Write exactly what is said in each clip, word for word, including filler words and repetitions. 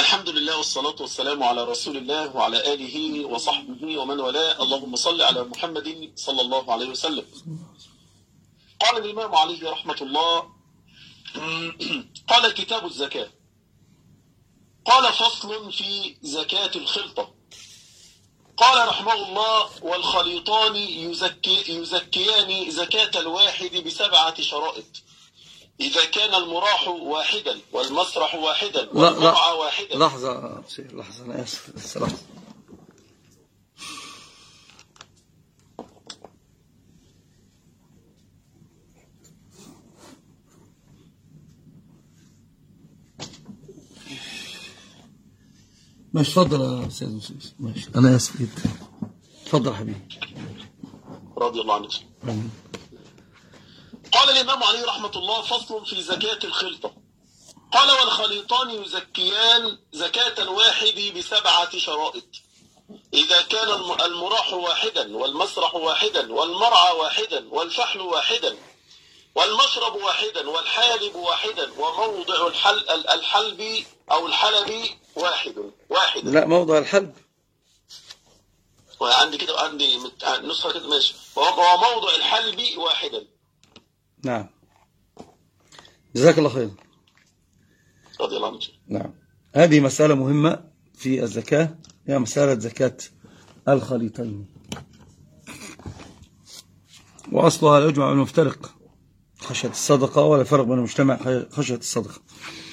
الحمد لله والصلاة والسلام على رسول الله وعلى آله وصحبه ومن والاه. اللهم صل على محمد صلى الله عليه وسلم. قال الإمام عليه رحمة الله: قال كتاب الزكاة. قال: فصل في زكاة الخلطة. قال رحمه الله: والخليطان يزكي يزكيان زكاة الواحد بسبعة شرائط: إذا كان المراح واحدا والمسرح واحدا والمرعى واحدا. لحظة لحظة أنا آسف بس لحظة. ماشي اتفضل يا أستاذ مسيس. ماشي أنا آسف جدا. اتفضل حبيبي. رضي الله عنك. قال الإمام عليه رحمة الله: فصل في زكاة الخلطة. قال: والخليطان يزكيان زكاة الواحد بسبعة شرائط: إذا كان المراح واحدا والمسرح واحدا والمرعى واحدا والفحل واحدا والمشرب واحدا والحالب واحدا وموضع الحل الحلب أو الحلب واحد واحد. لا، موضع الحلب وعندي كده، عندي نسخة كده ماشي. وموضع الحلب واحدا. نعم، جزاك الله خير. رضي الله عنك. نعم، هذه مسألة مهمة في الزكاة، هي مسألة زكاة الخليطين، وأصلها لا يجمع بين المفترق خشية الصدقة ولا فرق بين المجتمع خشية الصدقة.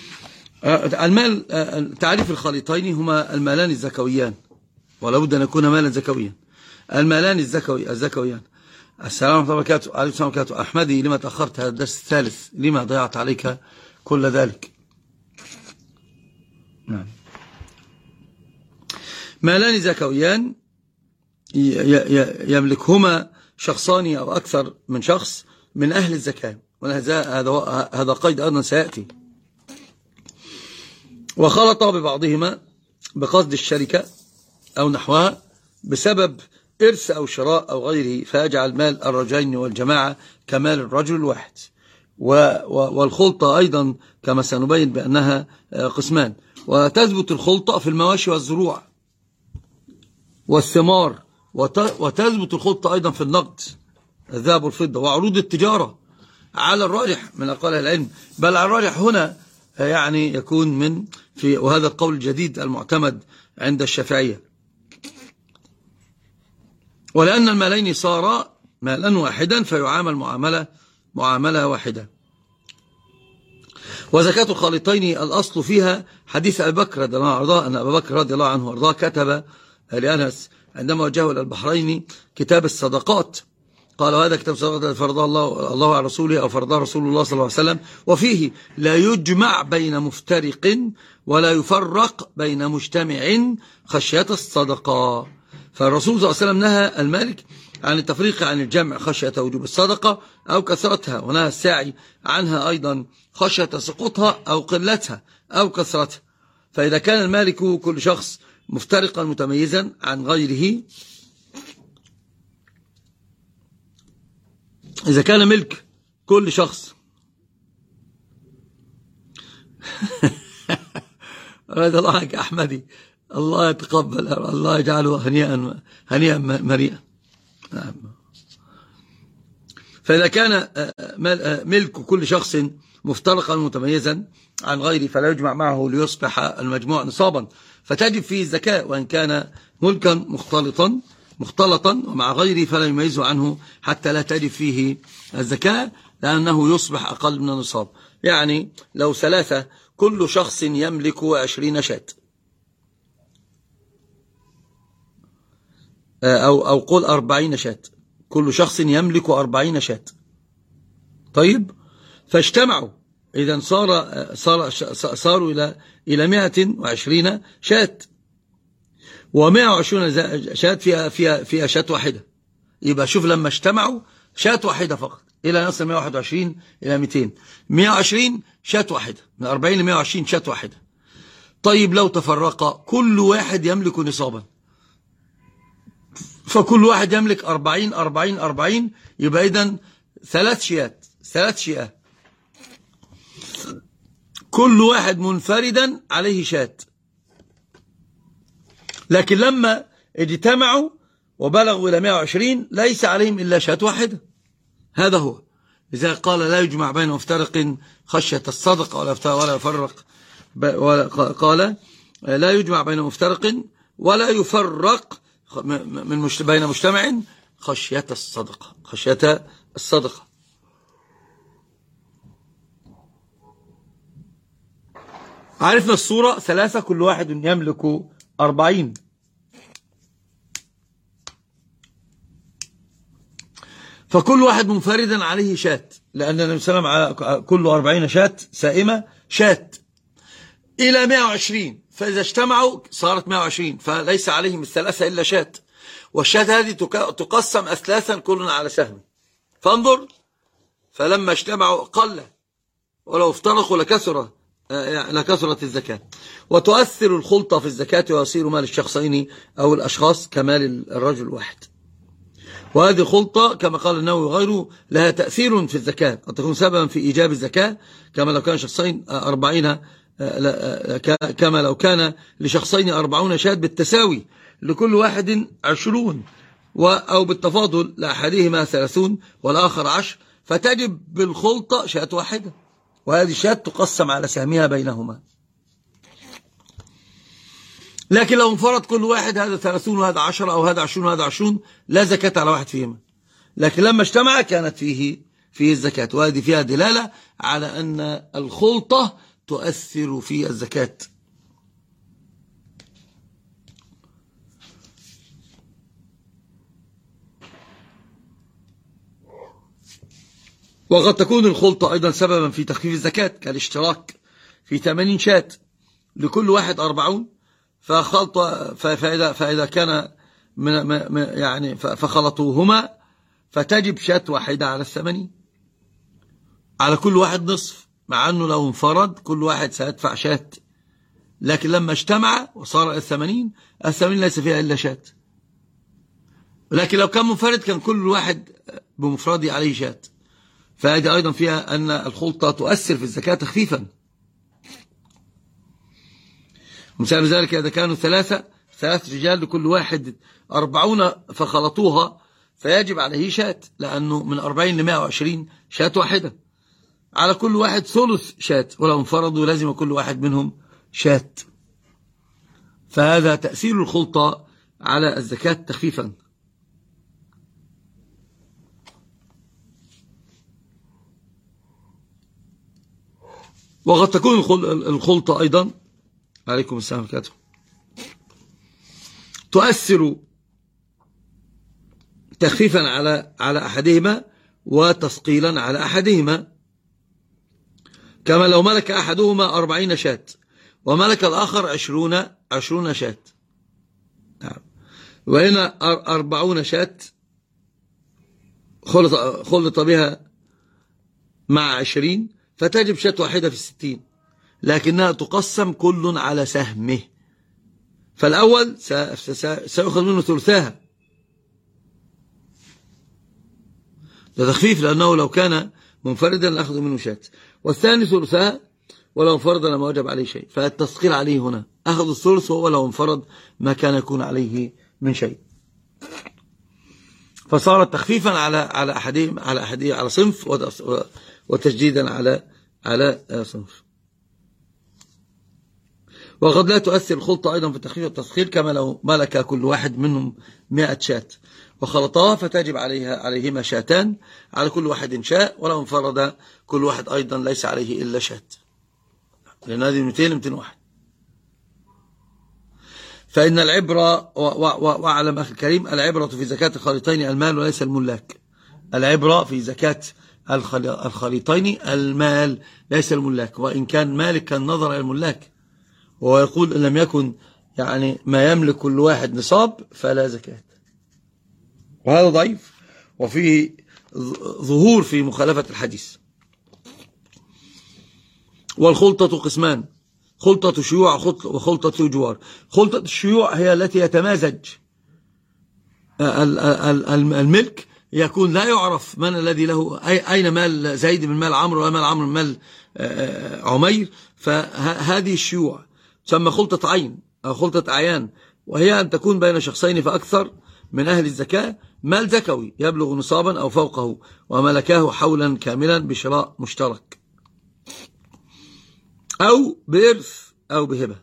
المال، تعريف الخليطين هما المالان الزكويان، ولا بد أن يكون مالا زكويا. المالان الزكوي الزكويان. السلام عليكم وبركاته. عليكم السلام وبركاته. أحمدي، لما تأخرت هذا الدرس الثالث؟ لما ضيعت عليك كل ذلك؟ نعم. مالان زكويان يملكهما شخصان أو أكثر من شخص من أهل الزكاة، وهذا هذا قيد أيضا سيأتي. وخلط ببعضهما بقصد الشركة أو نحوها بسبب إرث أو شراء أو غيره، فيجعل مال الرجلين والجماعة كمال الرجل الواحد. والخلطة أيضا كما سنبين بأنها قسمان، وتثبت الخلطة في المواشي والزروع والثمار، وتثبت الخلطة أيضا في النقد الذهب والفضة وعروض التجارة على الراجح من أقوال العلم، بل على الراجح هنا يعني يكون من في، وهذا القول الجديد المعتمد عند الشافعية، ولأن المالين صارا مالا واحدا فيعامل معاملة معاملة واحدة. وزكاة الخليطين الأصل فيها حديث أبي بكر رضي الله عنه، أن أبا بكر رضي الله عنه وارضاه كتب لأنس عندما وجهه إلى البحرين كتاب الصدقات، قال: هذا كتاب الصدقات فرضه الله الله على رسوله أو فرضه رسول الله صلى الله عليه وسلم، وفيه لا يجمع بين مفترق ولا يفرق بين مجتمع خشية الصدقة. فالرسول صلى الله عليه وسلم نهى المالك عن التفريق عن الجمع خشية وجوب الصدقة أو كثرتها، ونهى الساعي عنها أيضا خشية سقوطها أو قلتها أو كثرتها. فإذا كان المالك كل شخص مفترقا متميزا عن غيره، إذا كان ملك كل شخص رضي الله عنك أحمدي، الله يتقبل، الله يجعله هنيئا هنيئا مريئا. فإذا كان ملك كل شخص مفترقا متميزا عن غيره فلا يجمع معه ليصبح المجموع نصابا، فتجب فيه الزكاة، وإن كان ملكا مختلطا مختلطا ومع غيره فلا يميزه عنه حتى لا تجب فيه الزكاة، لأنه يصبح أقل من النصاب. يعني لو ثلاثة كل شخص يملك عشرين شاة، أو أو قل أربعين شاة، كل شخص يملك أربعين شاة. طيب، فاجتمعوا، إذا صار صار صاروا إلى إلى مائة وعشرين شاة، ومائة وعشرين شاة فيها فيها فيها شاة واحدة. يبقى شوف لما اجتمعوا شاة واحدة فقط إلى نصل مائة وواحد وعشرين إلى مئتين، مائة وعشرين شاة واحدة، من أربعين ل مائة وعشرين شاة واحدة. طيب لو تفرق كل واحد يملك نصابا، فكل واحد يملك أربعين أربعين أربعين، يبقى إذن ثلاث شيات ثلاث شيات، كل واحد منفردا عليه شات، لكن لما اجتمعوا وبلغوا إلى مئة وعشرين ليس عليهم إلا شاة واحدة. هذا هو. لذلك قال لا يجمع بين مفترق خشية الصدقة ولا ولا يفرق، قال لا يجمع بين مفترق ولا يفرق من مش بين مجتمع خشية الصدقة، خشية الصدقة. عرفنا الصورة ثلاثة، كل واحد يملك أربعين. فكل واحد منفردا عليه شاة، لأن النبي صلى الله عليه وسلم على كل أربعين شاة سائمة شاة إلى مئة وعشرين، فإذا اجتمعوا صارت مئة وعشرين، فليس عليهم الثلاثة إلا شاة، والشاة هذه تقسم أثلاثا كل على سهم. فانظر، فلما اجتمعوا قل، ولو افترقوا لكثر لكثرت الزكاة. وتؤثر الخلطة في الزكاة ويصير مال الشخصين أو الأشخاص كمال الرجل الواحد. وهذه الخلطة كما قال النووي وغيره لها تأثير في الزكاة، قد تكون سببا في إيجاب الزكاة، كما لو كان شخصين أربعين كما لو كان لشخصين أربعون شاة بالتساوي لكل واحد عشرون، أو بالتفاضل لأحدهما ثلاثون والآخر عشر، فتجب بالخلطة شاة واحدة، وهذه الشاة تقسم على سهمها بينهما. لكن لو انفرد كل واحد هذا ثلاثون وهذا عشرة أو هذا عشرون وهذا عشرون لا زكاة على واحد فيهما، لكن لما اجتمع كانت فيه فيه الزكاة، وهذه فيها دلالة على أن الخلطة تؤثر في الزكاة. وقد تكون الخلطة أيضا سببا في تخفيف الزكاة، كالاشتراك في ثمانين شاة لكل واحد أربعون، فخلط فإذا, فإذا كان من يعني فخلطوهما فتجب شاة واحدة على الثمانين، على كل واحد نصف، مع أنه لو انفرد كل واحد سيدفع شاة، لكن لما اجتمع وصار الثمانين الثمانين ليس فيها إلا شاة. لكن لو كان منفرد كان كل واحد بمفرده عليه شاة، فهذه أيضا فيها أن الخلطة تؤثر في الزكاة تخفيفا. مثال ذلك إذا كانوا ثلاثة ثلاث رجال لكل واحد أربعون فخلطوها فيجب عليه شاة، لأنه من أربعين لمائة وعشرين شاة واحدة، على كل واحد ثلث شاة، ولو انفردوا لازم كل واحد منهم شاة. فهذا تأثير الخلطة على الزكاة تخفيفا. وقد تكون الخلطة أيضا عليكم السلام عليكم تؤثر تخفيفا على على أحدهما وتثقيلا على أحدهما، كما لو ملك أحدهما أربعين شاة وملك الآخر عشرون عشرون شاة، نعم، وهنا أربعون شاة خلط, خلط بها مع عشرين فتجب شاة واحدة في الستين، لكنها تقسم كل على سهمه، فالأول سيأخذ منه ثلثاها، ده تخفيف لأنه لو كان منفردا لأخذ منه شاة، والثاني ثلثاها ولو انفرد لما وجب عليه شيء، فالتثقيل عليه هنا أخذ الثلث وهو لو انفرد ما كان يكون عليه من شيء، فصارت تخفيفا على على أحدهم على أحدهم على صنف وتجديدا على على صنف. وقد لا تؤثر الخلطة أيضا في التخفيف والتثقيل، كما لو ملك كل واحد منهم مئة شاة وخلطها فتجب عليها عليهما شاتان على كل واحد شاء، ولو انفرد كل واحد أيضا ليس عليه إلا شاة، لأن هذه مئتين مئتين واحد. فإن العبرة وأعلم أخي الكريم، العبرة في زكاة الخليطين المال وليس الملاك. العبرة في زكاة الخليطين المال ليس الملاك، وإن كان مالك كان نظر إلى الملاك، وهو يقول إن لم يكن يعني ما يملك كل واحد نصاب فلا زكاة، وهذا ضعيف وفيه ظهور في مخالفة الحديث. والخلطة قسمان، خلطة شيوع وخلطة جوار. خلطة الشيوع هي التي يتمازج الملك، يكون لا يعرف من الذي له أين مال زيد من مال عمرو ومال عمرو من مال عمير، فهذه الشيوع تسمى خلطة عين أو خلطة أعيان، وهي أن تكون بين شخصين فأكثر من أهل الزكاة مال زكوي يبلغ نصابا أو فوقه وملكاه حولا كاملا بشراء مشترك أو بإرث أو بهبة.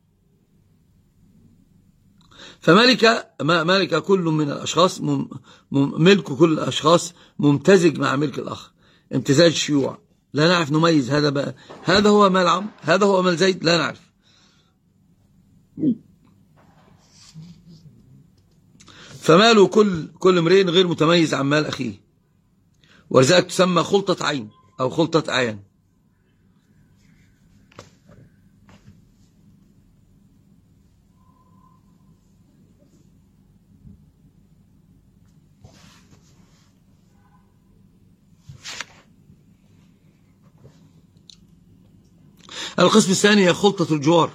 فملك ملك كل من الأشخاص ملك كل الأشخاص ممتزج مع ملك الآخر امتزاج شيوع، لا نعرف نميز هذا بقى هذا هو مال عمرو هذا هو مال زيد، لا نعرف. فماله كل كل امرئ غير متميز عن مال أخيه، ولذلك تسمى خلطة عين أو خلطة أعيان. القسم الثاني هي خلطة الجوار.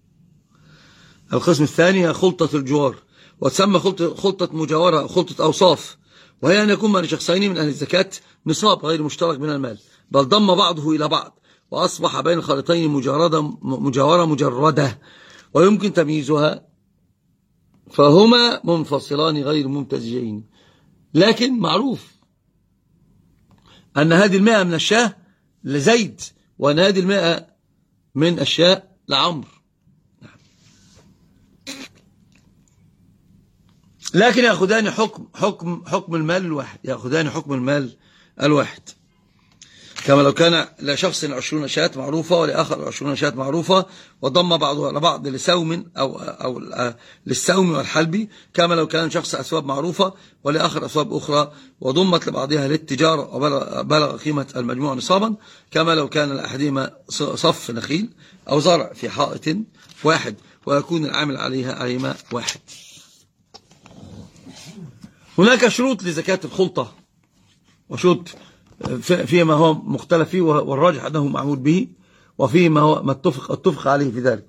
القسم الثاني هي خلطة الجوار، وتسمى خلطة, خلطة مجاورة خلطة أوصاف، وهي أن يكون بين شخصين من أهل الزكاة نصاب غير مشترك من المال، بل ضم بعضه إلى بعض وأصبح بين الخليطين مجاورة مجردة ويمكن تمييزها، فهما منفصلان غير ممتزجين. لكن معروف أن هذه المئة من الشاه لزيد وأن هذه المئة من الشاه لعمرو، لكن يأخذان حكم حكم حكم المال الواحد، يأخذان حكم المال الواحد، كما لو كان لشخص عشرون شاة معروفة ولآخر عشرون شاة معروفة وضم بعضها على بعض لسوم أو أو للسوم والحلبي، كما لو كان شخص أثواب معروفة ولآخر أثواب أخرى وضمت لبعضها للتجارة وبلغ قيمة المجموع نصابا، كما لو كان لأحدهما صف نخيل أو زرع في حائط واحد ويكون العامل عليها عليهما واحد. هناك شروط لزكاة الخلطة وشروط فيما هو مختلف فيه والراجح أنه معمول به، وفيما هو ما اتفق, اتفق عليه في ذلك.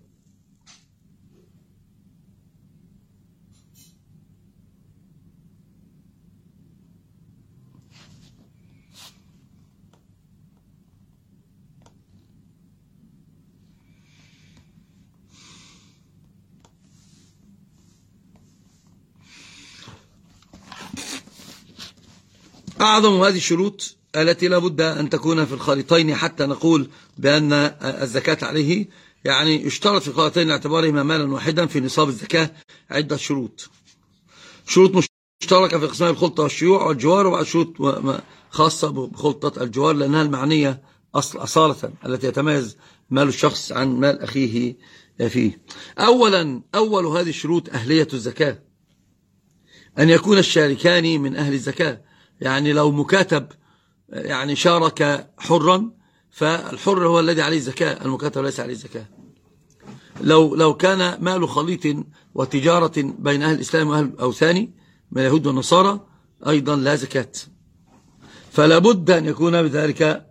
أعظم هذه الشروط التي لا بد أن تكون في الخليطين حتى نقول بأن الزكاة عليه، يعني يشترط في الخليطين اعتبارهما مالا واحدا في نصاب الزكاة عدة شروط. شروط مشتركة في قسمي الخلطة والشيوع والجوار، وبعد شروط خاصة بخلطة الجوار لأنها المعنية أصل أصالة التي يتميز مال الشخص عن مال أخيه فيه. أولا أول هذه الشروط أهلية الزكاة، أن يكون الشاركان من أهل الزكاة، يعني لو مكاتب يعني شارك حرا فالحر هو الذي عليه الزكاة، المكاتب ليس عليه الزكاة. لو لو كان مال خليط وتجارة بين أهل الإسلام وأهل الأوثان من اليهود والنصارى أيضا لا زكاة. فلا بد أن يكون بذلك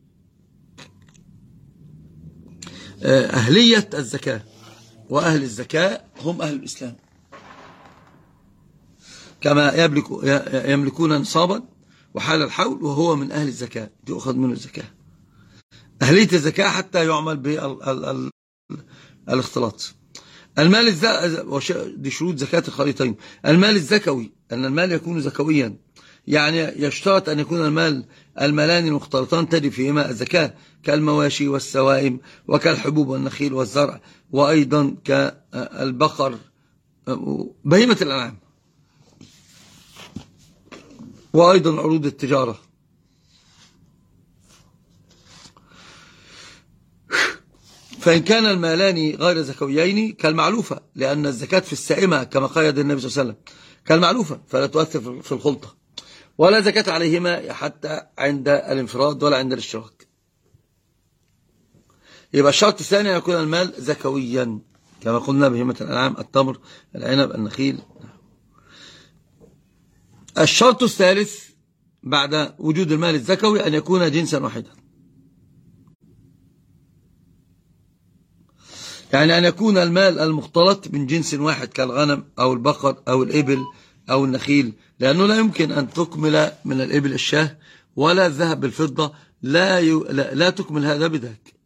أهلية الزكاة، وأهل الزكاة هم أهل الإسلام كما يملكون نصابا وحال الحول وهو من أهل الزكاة يؤخذ منه الزكاة. أهلية الزكاة حتى يعمل بالاختلاط. المال الزكوي دي شروط زكاة الخليطين. المال الزكوي أن المال يكون زكويا، يعني يشترط أن يكون المال المالان المختلطان تجب فيهما الزكاة كالمواشي والسوائم وكالحبوب والنخيل والزرع وأيضا كالبقر بهيمة الأنعام وأيضا عروض التجارة. فإن كان المالان غير زكويين كالمعلوفة، لأن الزكاة في السائمة كما قيد النبي صلى الله عليه وسلم كالمعلوفة فلا تؤثر في الخلطة، ولا زكاة عليهما حتى عند الانفراد ولا عند الاشتراك. يبقى الشرط الثاني أن يكون المال زكويا كما قلنا بهيمة الأنعام التمر العنب النخيل. الشرط الثالث بعد وجود المال الزكوي أن يكون جنسا واحدا، يعني أن يكون المال المختلط من جنس واحد كالغنم أو البقر أو الإبل أو النخيل، لأنه لا يمكن أن تكمل من الإبل الشاه ولا الذهب بالفضة، لا, ي... لا... لا تكمل هذا بذاك.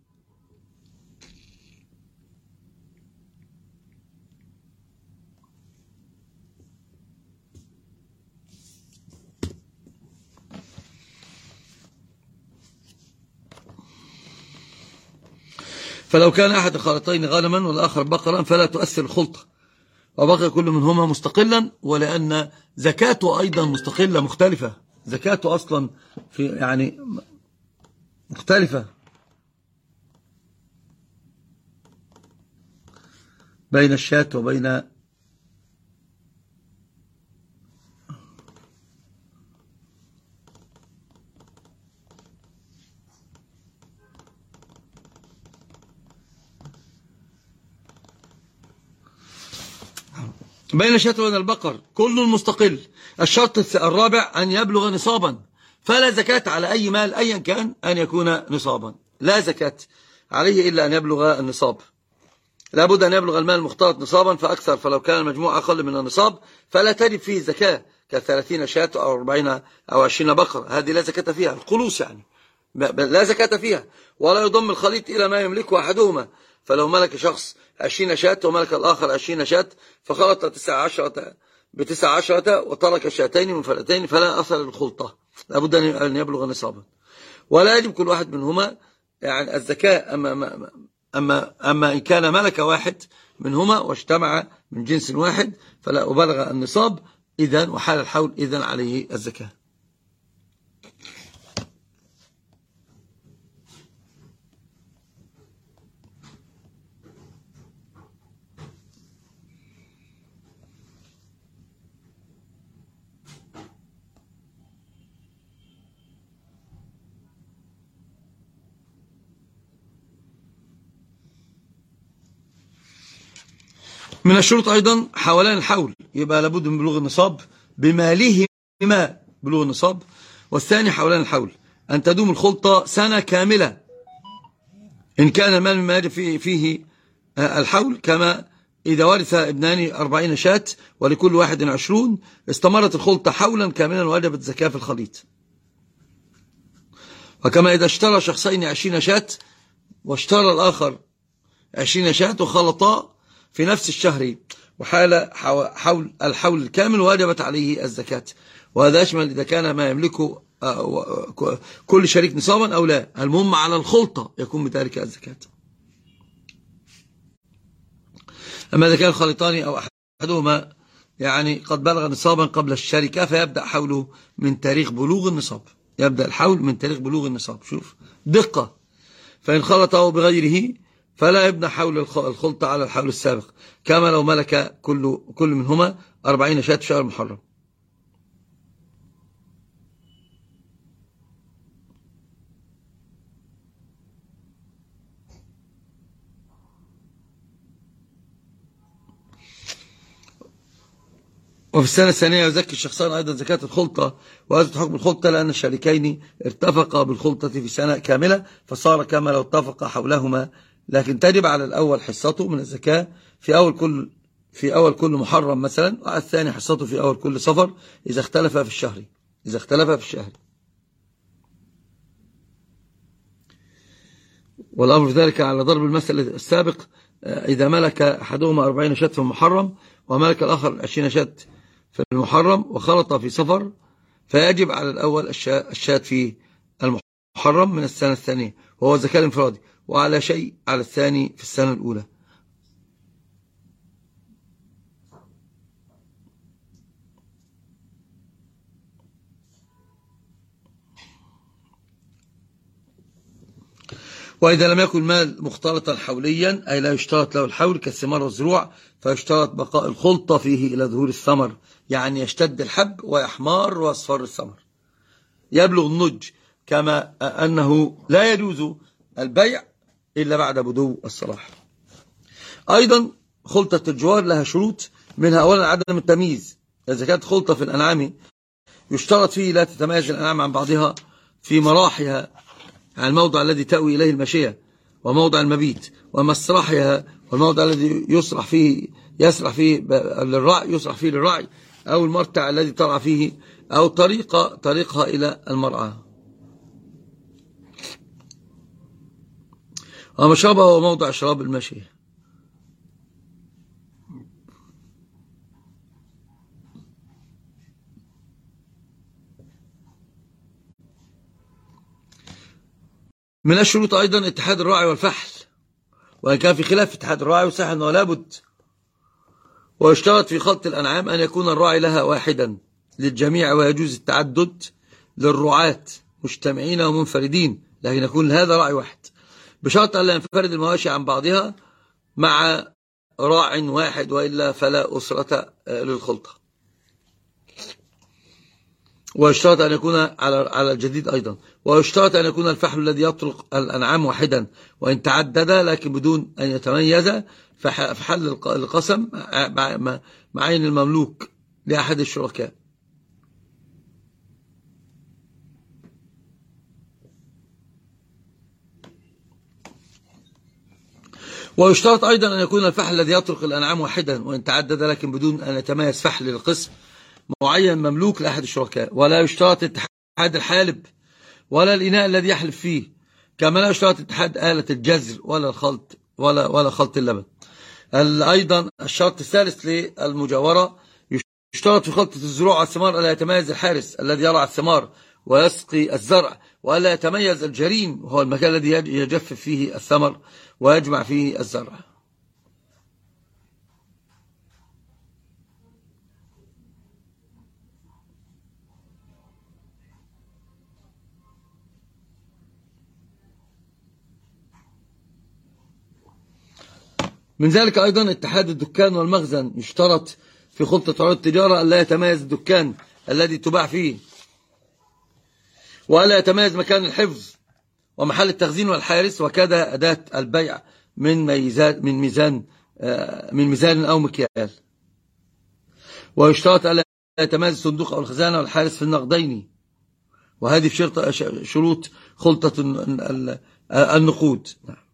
فلو كان أحد الخالطين غنما والآخر بقرا فلا تؤثر الخلطة، وبقي كل منهما مستقلا، ولأن زكاته أيضا مستقلة مختلفة، زكاته أصلا في يعني مختلفة بين الشاة وبين بين الشاة وبين البقر كل مستقل. الشرط الرابع أن يبلغ نصابا، فلا زكاة على أي مال أيا كان أن يكون نصابا، لا زكاة عليه إلا أن يبلغ النصاب، لابد أن يبلغ المال المختلط نصابا فأكثر، فلو كان المجموع أقل من النصاب فلا تجب فيه زكاة، كثلاثين شاة أو أربعين أو عشرين بقر، هذه لا زكاة فيها، القلوس يعني لا زكاة فيها. ولا يضم الخليط إلى ما يملكه أحدهما، فلو ملك شخص عشرين شاة وملك الآخر عشرين شاة فخلط تسع عشرة بتسع عشرة وترك شاتين منفردتين فلا أثر للخلطة، لابد أن يبلغ نصابا، ولا يجب كل واحد منهما يعني الزكاة. أما, أما, أما, أما إن كان ملك واحد منهما واجتمع من جنس واحد فلا أبلغ النصاب إذن وحال الحول إذن عليه الزكاة. من الشروط أيضا حولان الحول، يبقى لابد من بلوغ النصاب بمالهما بلوغ النصاب، والثاني حولان الحول أن تدوم الخلطة سنة كاملة إن كان المال مما يجب فيه, فيه الحول، كما إذا ورث ابنان أربعين شاة ولكل واحد عشرون استمرت الخلطة حولا كاملا وجبت زكاة في الخليط. وكما إذا اشترى شخصين عشرين شاة واشترى الآخر عشرين شاة وخلطا في نفس الشهر وحال حول الحول الكامل وجبت عليه الزكاة، وهذا يشمل إذا كان ما يملكه كل شريك نصابا أو لا، المهم على الخلطة يكون بذلك الزكاة. أما إذا كان الخليطان أو أحدهما يعني قد بلغ نصابا قبل الشركة فيبدأ حوله من تاريخ بلوغ النصاب، يبدأ الحول من تاريخ بلوغ النصاب، شوف دقة. فإن خلطه بغيره فلا يبنى حول الخلطة على الحول السابق، كما لو ملك كل كل منهما أربعين شاة في شهر محرم. وفي السنة الثانية يزكي الشخصان أيضا زكاة الخلطة، وهذا حكم الخلطة لأن الشريكين ارتفقا بالخلطة في سنة كاملة فصار كما لو اتفقا حولهما، لكن تجب على الأول حصته من الزكاة في أول كل في أول كل محرم مثلا، وعلى الثاني حصته في أول كل صفر إذا اختلف في الشهر إذا اختلف في الشهر والأمر في ذلك على ضرب المثل السابق، إذا ملك أحدهما أربعين شاة في المحرم وملك الآخر عشرين شاة في المحرم وخلط في صفر فيجب على الأول الشاة في المحرم من السنة الثانية وهو زكاة الانفرادي، وعلى شيء على الثاني في السنة الأولى. وإذا لم يكن مال مختلطا حوليا أي لا يشترط له الحول كالثمار والزروع فيشترط بقاء الخلطة فيه إلى ظهور الثمر، يعني يشتد الحب ويحمار واصفر الثمر يبلغ النضج، كما أنه لا يجوز البيع إلا بعد بدو الصلاح. أيضا خلطة الجوار لها شروط، منها أولا عدم التمييز، إذا كانت خلطة في الأنعام يشترط فيه لا تتميز الأنعام عن بعضها في مراحها عن الموضع الذي تأوي إليه المشية وموضع المبيت ومسرحها والموضع الذي يسرح فيه يسرح فيه للرعي يسرح فيه للرعي أو المرتع الذي ترعى فيه أو طريقة طريقها إلى المرعى، ومشربها هو موضع شراب المشية. من الشروط أيضا اتحاد الراعي والفحل، وإن كان في خلاف اتحاد الراعي وصح أنه لابد. ويشترط في خلط الأنعام أن يكون الراعي لها واحدا للجميع، ويجوز التعدد للرعاة مجتمعين ومنفردين، لكن يكون هذا راعي واحد، بشرط أن لا ينفرد المواشي عن بعضها مع راع واحد، وإلا فلا أسرة للخلطة. ويشترط أن يكون على على الجديد أيضا، ويشترط أن يكون الفحل الذي يطلق الأنعام واحدا، وإن تعدد لكن بدون أن يتميز فحل القسم مع عين المملوك لأحد الشركاء. ويشترط أيضا أن يكون الفحل الذي يطلق الأنعام واحدا، وإن تعدد لكن بدون أن يتميز فحل القسم معين مملوك لأحد الشركاء. ولا يشترط اتحاد الحالب ولا الإناء الذي يحلب فيه، كما لا يشترط اتحاد آلة الجزر ولا الخلط ولا ولا خلط اللبن. أيضا الشرط الثالث للمجاورة، يشترط في خلطة الزروع والثمار ألا يتميز الحارس الذي يرعى الثمار ويسقي الزرع، وألا يتميز الجرين وهو المكان الذي يجفف فيه الثمر ويجمع فيه الزرع. من ذلك أيضا اتحاد الدكان والمخزن، يشترط في خلطة عروض التجارة ألا يتميز الدكان الذي تباع فيه، وألا يتميز مكان الحفظ ومحل التخزين والحارس، وكذا أداة البيع من ميزان من ميزان من ميزان أو مكيال. ويشترط ألا يتميز الصندوق أو الخزانة والحارس في النقدين، وهذه في شروط خلطة النقود.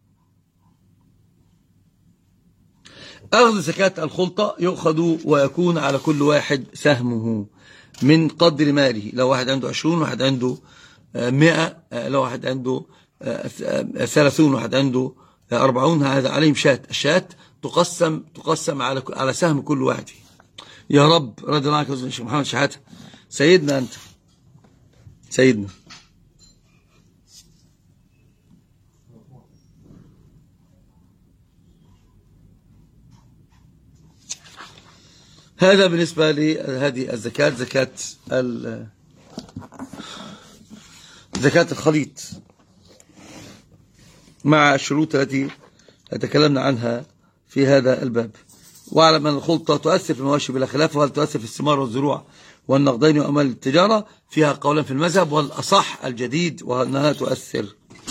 أخذ زكاة الخلطة يؤخذ ويكون على كل واحد سهمه من قدر ماله، لو واحد عنده عشرون، واحد عنده مئة، لو واحد عنده ثلاثون، واحد عنده أربعون، هذا عليهم شات. الشات تقسم تقسم على على سهم كل واحد. يا رب رضي الله عنك يا شيخ محمد شحاتة، سيدنا أنت سيدنا. هذا بالنسبة لهذه الزكاة، زكاة زكاة الخليط مع الشروط التي تكلمنا عنها في هذا الباب. واعلم أن الخلطة تؤثر في المواشي بلا خلاف، وهل تؤثر في الثمار والزروع والنقدين وأموال التجارة؟ فيها قولا في المذهب، والأصح الجديد وأنها تؤثر،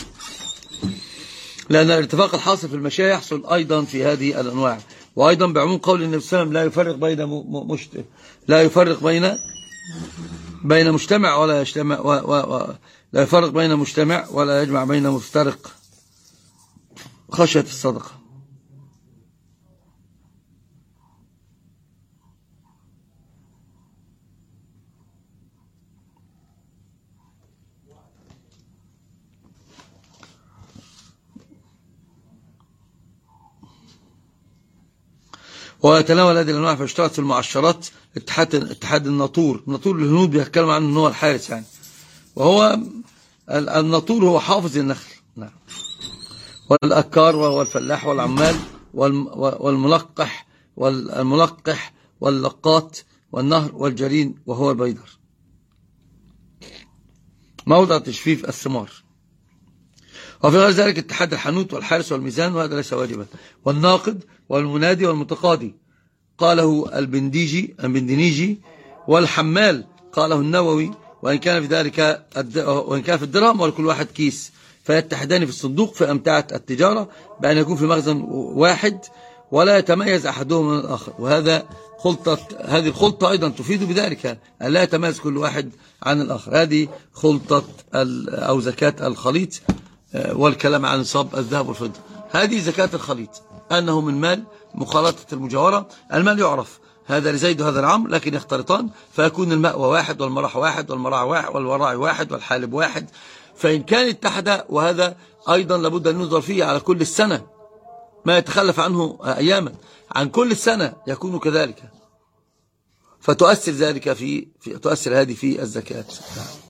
لأن الاتفاق الحاصل في المشاية يحصل أيضا في هذه الأنواع. وأيضا بعموم قول النبي صلى الله عليه وسلم لا يفرق بين مشت... لا يفرق بين بين مجتمع ولا يجتمع و... و... و... لا يفرق بين مجتمع ولا يجمع بين مفترق خشية الصدقة. ويتناول هذه الانواع، فاشترط في المعشرات اتحاد اتحاد الناطور. الناطور الهنود بيتكلم عنه ان هو الحارس يعني، وهو الناطور هو حافظ النخل. نعم. والأكار وهو الفلاح والعمال والملقح والملقح واللقاط والنهر والجرين وهو البيدر. موضع تجفيف الثمار. وفي غير ذلك اتحاد الحنوت والحارس والميزان، وهذا ليس واجبا. والناقد والمنادي والمتقاضي قاله البنديجي البندنيجي، والحمال قاله النووي، وإن كان في ذلك وإن كان في الدرهم ولكل واحد كيس، فيتحدان في الصندوق في أمتعة التجارة بأن يكون في مخزن واحد ولا يتميز أحدهم من الآخر. وهذا خلطة هذه الخلطة أيضا تفيد بذلك أن لا يتميز كل واحد عن الآخر. هذه خلطة أو زكاة الخليط. والكلام عن نصاب الذهب والفضة، هذه زكاة الخليط، أنه من مال مخالطة المجاورة. المال يعرف هذا لزيد وهذا العمر، لكن يختلطان فيكون المأوى واحد والمراح واحد والمراع واحد والوراع واحد والحالب واحد. فإن كان اتحد، وهذا أيضا لابد أن ينظر فيه على كل السنة، ما يتخلف عنه أياما، عن كل السنة يكون كذلك، فتؤثر ذلك في, في تؤثر هذه في الزكاة.